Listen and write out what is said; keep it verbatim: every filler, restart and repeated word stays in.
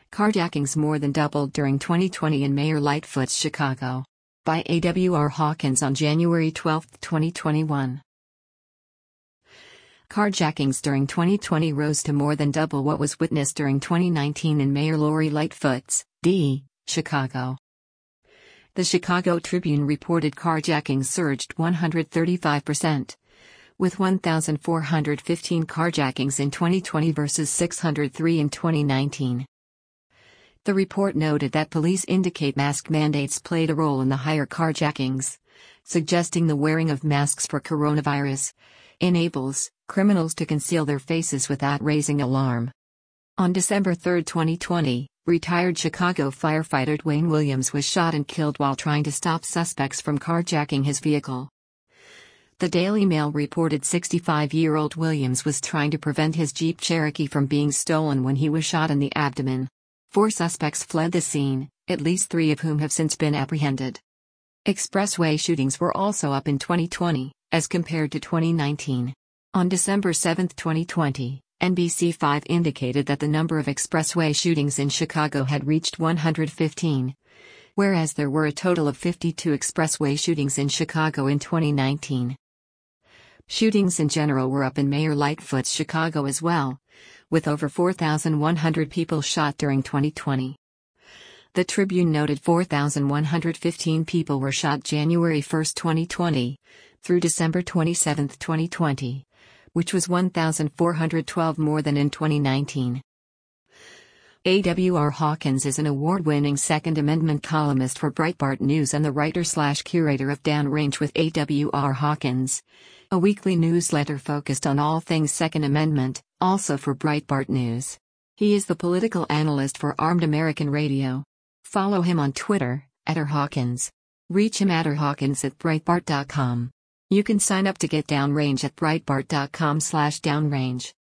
Carjackings more than doubled during twenty twenty in Mayor Lightfoot's Chicago. By A W R Hawkins on January twelfth, twenty twenty-one. Carjackings during twenty twenty rose to more than double what was witnessed during twenty nineteen in Mayor Lori Lightfoot's, D. Chicago. The Chicago Tribune reported carjackings surged one hundred thirty-five percent, with one thousand four hundred fifteen carjackings in twenty twenty versus six hundred three in twenty nineteen. The report noted that police indicate mask mandates played a role in the higher carjackings, suggesting the wearing of masks for coronavirus enables criminals to conceal their faces without raising alarm. On December third, twenty twenty, retired Chicago firefighter Dwayne Williams was shot and killed while trying to stop suspects from carjacking his vehicle. The Daily Mail reported sixty-five-year-old Williams was trying to prevent his Jeep Cherokee from being stolen when he was shot in the abdomen. Four suspects fled the scene, at least three of whom have since been apprehended. Expressway shootings were also up in twenty twenty, as compared to twenty nineteen. On December seventh, twenty twenty, N B C five indicated that the number of expressway shootings in Chicago had reached one hundred fifteen, whereas there were a total of fifty-two expressway shootings in Chicago in twenty nineteen. Shootings in general were up in Mayor Lightfoot's Chicago as well, with over four thousand one hundred people shot during twenty twenty. The Tribune noted four thousand one hundred fifteen people were shot January first, twenty twenty, through December twenty-seventh, twenty twenty, which was one thousand four hundred twelve more than in twenty nineteen. A W R Hawkins is an award-winning Second Amendment columnist for Breitbart News and the writer-slash-curator of Downrange with A W R Hawkins, a weekly newsletter focused on all things Second Amendment, also for Breitbart News. He is the political analyst for Armed American Radio. Follow him on Twitter, at r hawkins. Reach him at r hawkins at breitbart dot com. You can sign up to get Downrange at breitbart dot com slash downrange.